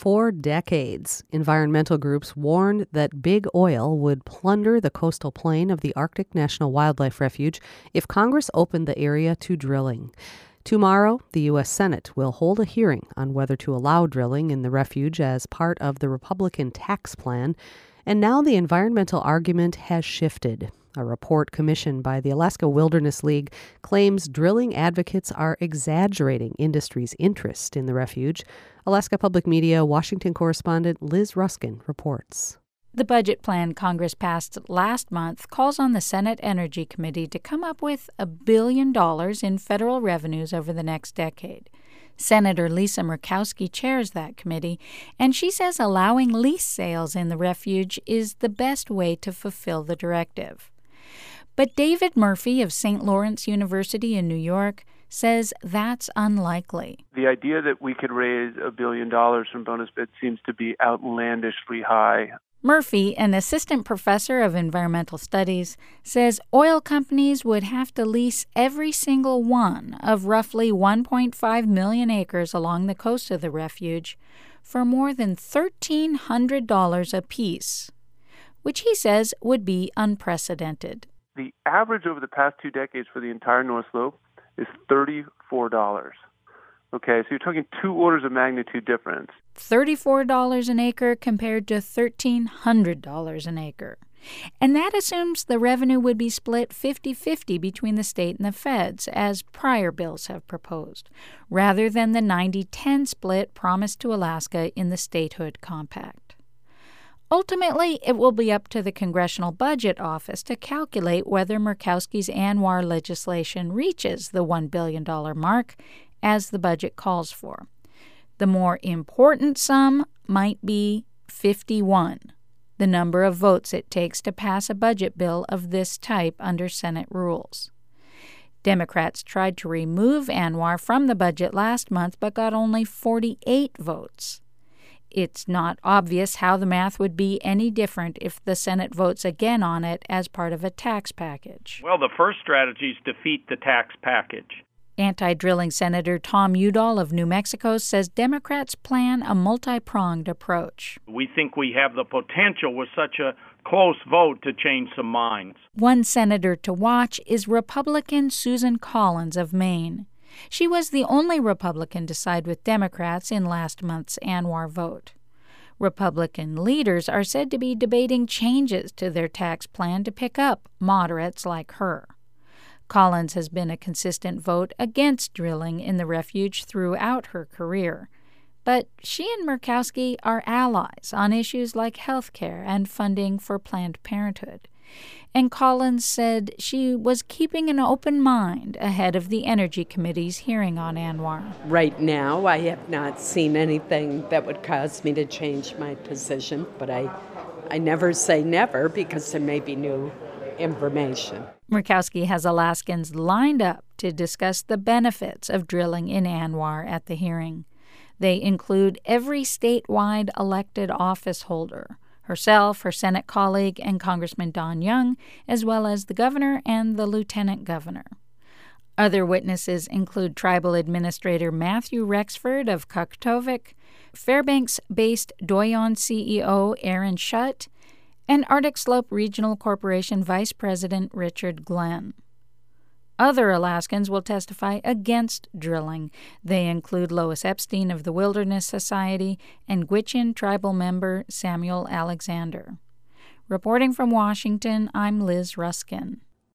For decades, environmental groups warned that big oil would plunder the coastal plain of the Arctic National Wildlife Refuge if Congress opened the area to drilling. Tomorrow, the U.S. Senate will hold a hearing on whether to allow drilling in the refuge as part of the Republican tax plan. And now the environmental argument has shifted. A report commissioned by the Alaska Wilderness League claims drilling advocates are exaggerating industry's interest in the refuge. Alaska Public Media Washington correspondent Liz Ruskin reports. The budget plan Congress passed last month calls on the Senate Energy Committee to come up with $1 billion in federal revenues over the next decade. Senator Lisa Murkowski chairs that committee, and she says allowing lease sales in the refuge is the best way to fulfill the directive. But David Murphy of St. Lawrence University in New York says that's unlikely. The idea that we could raise $1 billion from bonus bid seems to be outlandishly high. Murphy, an assistant professor of environmental studies, says oil companies would have to lease every single one of roughly 1.5 million acres along the coast of the refuge for more than $1,300 apiece, which he says would be unprecedented. The average over the past 2 decades for the entire North Slope is $34. Okay, so you're talking 2 orders of magnitude difference. $34 an acre compared to $1,300 an acre. And that assumes the revenue would be split 50-50 between the state and the feds, as prior bills have proposed, rather than the 90-10 split promised to Alaska in the Statehood Compact. Ultimately, it will be up to the Congressional Budget Office to calculate whether Murkowski's ANWR legislation reaches the $1 billion mark, as the budget calls for. The more important sum might be 51, the number of votes it takes to pass a budget bill of this type under Senate rules. Democrats tried to remove ANWR from the budget last month but got only 48 votes. It's not obvious how the math would be any different if the Senate votes again on it as part of a tax package. Well, the first strategy is defeat the tax package. Anti-drilling Senator Tom Udall of New Mexico says Democrats plan a multi-pronged approach. We think we have the potential with such a close vote to change some minds. One senator to watch is Republican Susan Collins of Maine. She was the only Republican to side with Democrats in last month's ANWR vote. Republican leaders are said to be debating changes to their tax plan to pick up moderates like her. Collins has been a consistent vote against drilling in the refuge throughout her career. But she and Murkowski are allies on issues like health care and funding for Planned Parenthood. And Collins said she was keeping an open mind ahead of the Energy Committee's hearing on ANWR. Right now, I have not seen anything that would cause me to change my position, but I never say never because there may be new information. Murkowski has Alaskans lined up to discuss the benefits of drilling in ANWR at the hearing. They include every statewide elected office holder, herself, her Senate colleague, and Congressman Don Young, as well as the governor and the lieutenant governor. Other witnesses include Tribal Administrator Matthew Rexford of Kaktovik, Fairbanks-based Doyon CEO Aaron Schutt, and Arctic Slope Regional Corporation Vice President Richard Glenn. Other Alaskans will testify against drilling. They include Lois Epstein of the Wilderness Society and Gwich'in tribal member Samuel Alexander. Reporting from Washington, I'm Liz Ruskin.